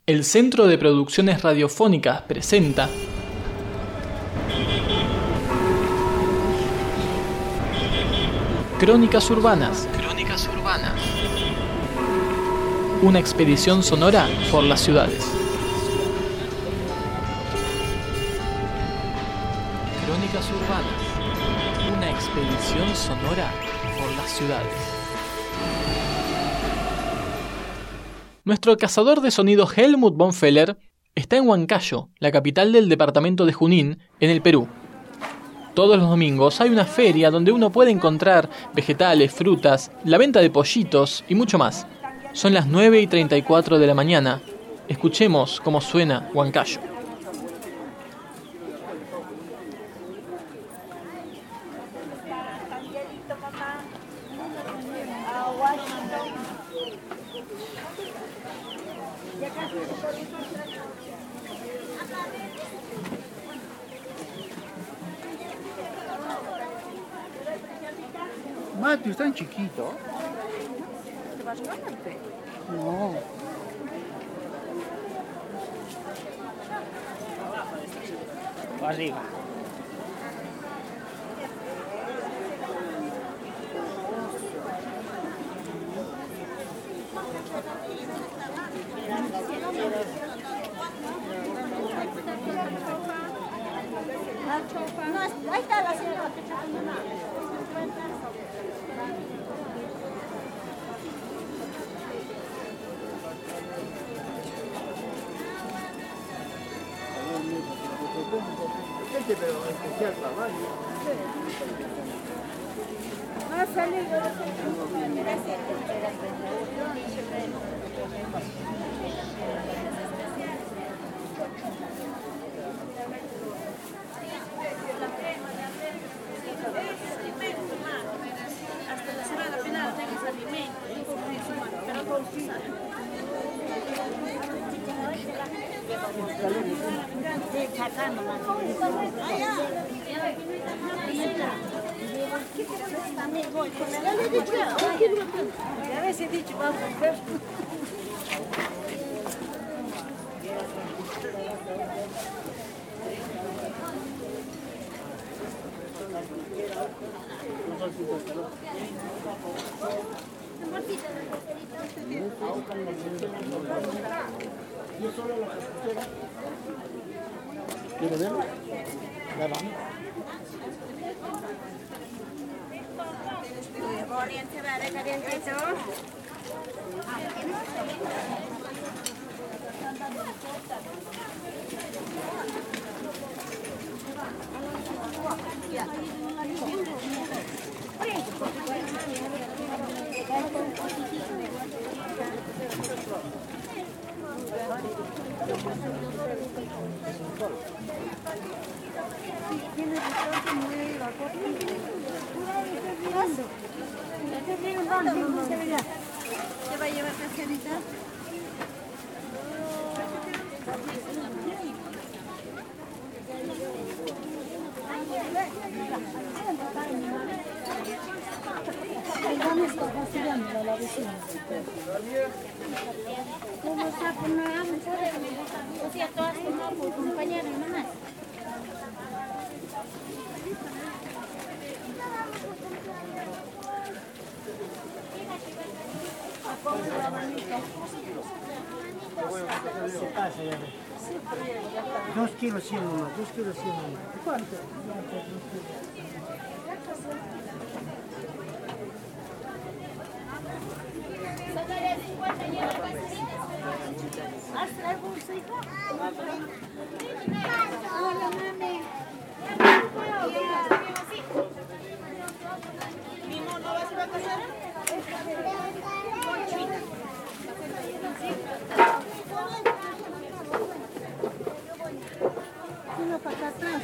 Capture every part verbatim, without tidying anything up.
El Centro de Producciones Radiofónicas presenta Crónicas Urbanas. Crónicas Urbanas. Una expedición sonora por las ciudades. Crónicas Urbanas. Una expedición sonora por las ciudades. Nuestro cazador de sonido Helmut von Feller está en Huancayo, la capital del departamento de Junín, en el Perú. Todos los domingos hay una feria donde uno puede encontrar vegetales, frutas, la venta de pollitos y mucho más. Son las nueve y treinta y cuatro de la mañana. Escuchemos cómo suena Huancayo. Mateo, es tan chiquito. ¿Te vas a llevarte? No. Arriba. No, ahí está la señora. Este pero especial para baño. Va a salir, va a salir. Hasta la semana final tengas alimento, pero con ya ves, he dicho, vamos a ver. ¿Quieres verlo? Ya vamos. Oriente, vale, calientito. ¿Te va a llevar caserita? ¿Cómo está por nada? O sea, todas como por compañeros nomás. Dos kilos cien nomás, dos kilos cien nomás. ¿Cuánto? ¿Hasta el bolsito? Hola, mami. ¿Mimo no vas a ir a casar? Una para atrás.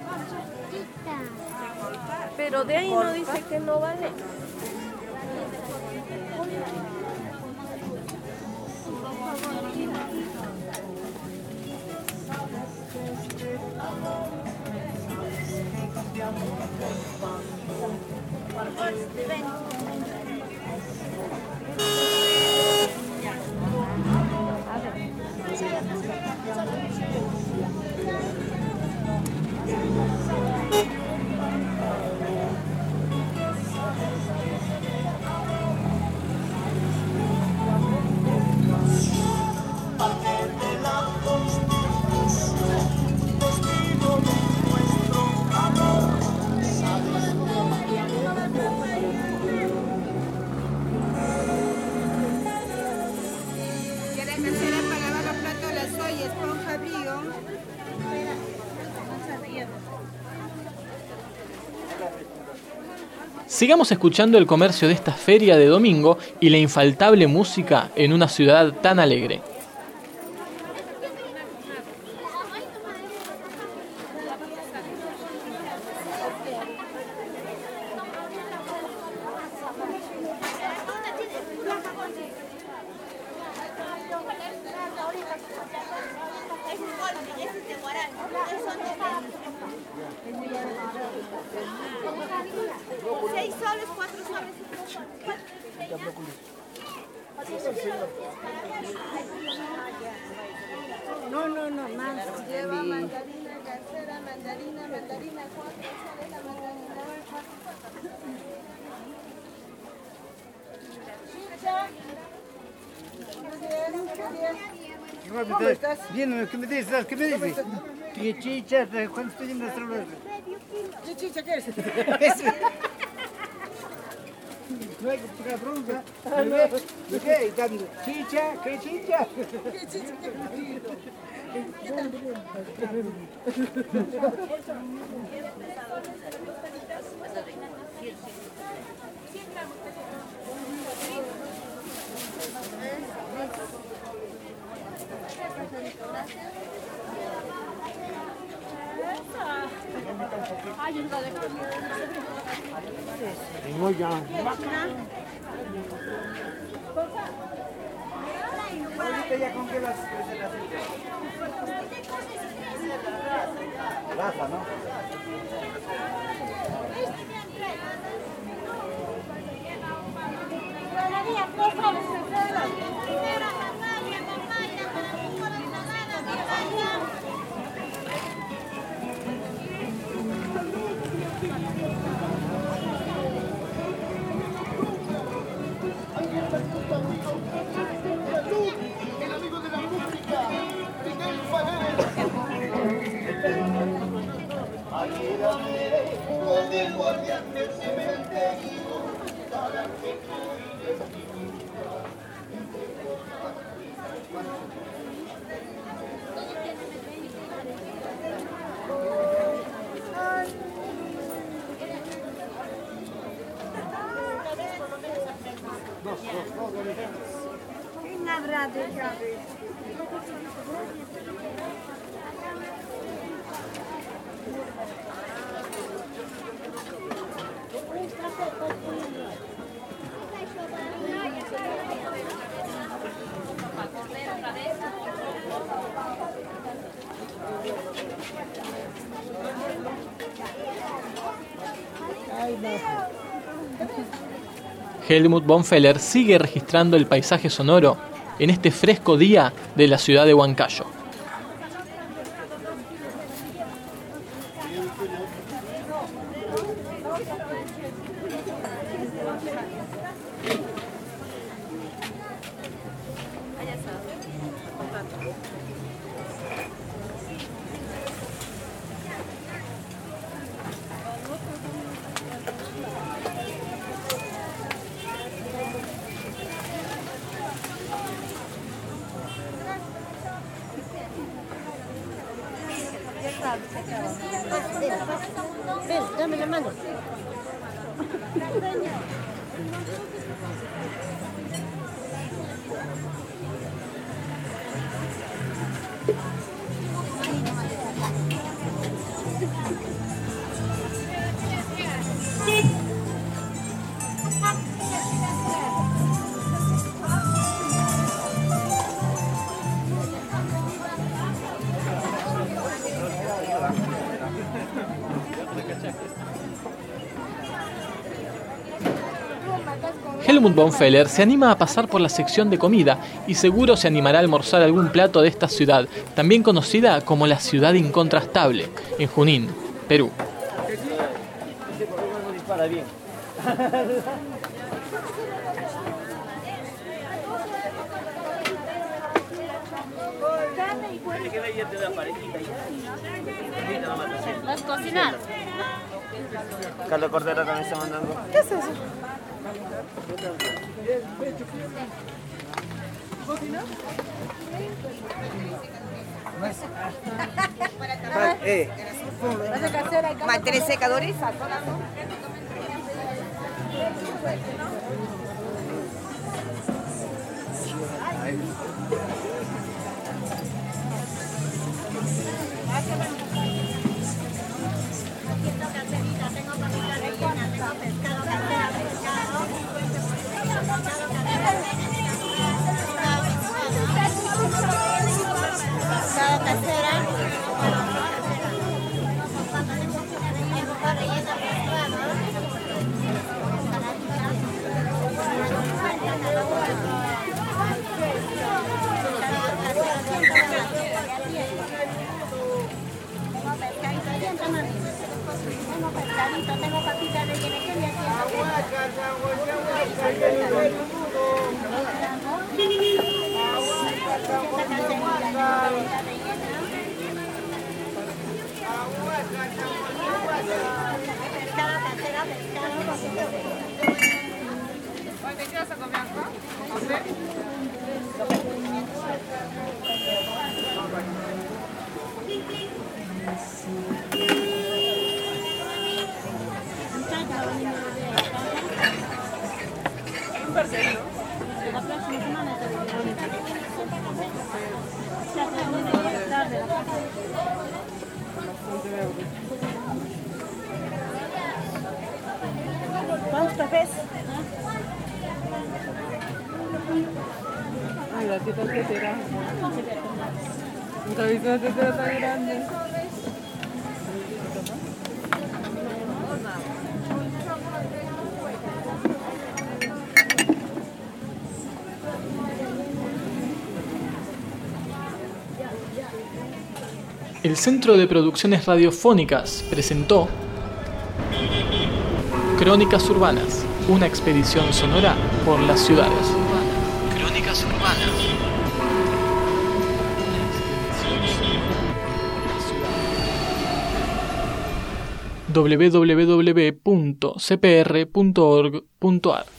Pero de ahí no dice que no vale. Sigamos escuchando el comercio de esta feria de domingo y la infaltable música en una ciudad tan alegre. Seis soles, cuatro soles. No, no, no, más. Lleva mandarina, casera, mandarina, mandarina, cuatro soles la mandarina. ¿Cómo estás? Bien, ¿qué me dices? ¿Qué me dices? ¿Qué chicha? ¿Cuánto estoy en nuestro lugar? ¿Qué chicha qué es? No hay que buscar bronca. ¿Qué? ¿Chicha? ¿Qué chicha? ¿Qué chicha? Tengo ya. Ahorita ya con qué las raza, ¿no? El amigo de la música, Miguel Fader. Ayúdame con el guardián del cementerio para que cuides mi vida. ¿Quién habrá dejado? Helmut Bonfeller sigue registrando el paisaje sonoro en este fresco día de la ciudad de Huancayo. Ven, dame la mano. Helmut von Feller se anima a pasar por la sección de comida y seguro se animará a almorzar algún plato de esta ciudad, también conocida como la ciudad incontrastable, en Junín, Perú. ¿No es cocinar? Carlos Cordero también está mandando. ¿Qué es eso? Eh, Mantener secadores. Pescado casera. Tengo pescadito, tengo papitas rellenas que me ¿Te quedas a comer acá? Un parcelo. La próxima semana te ¿Cuántos cafés? Ay, la teta tetera. Nunca he visto una tetera tan grande. El Centro de Producciones Radiofónicas presentó Crónicas Urbanas, una expedición sonora por las ciudades. Crónicas Urbanas. doble u doble u doble u punto c p r punto org punto a r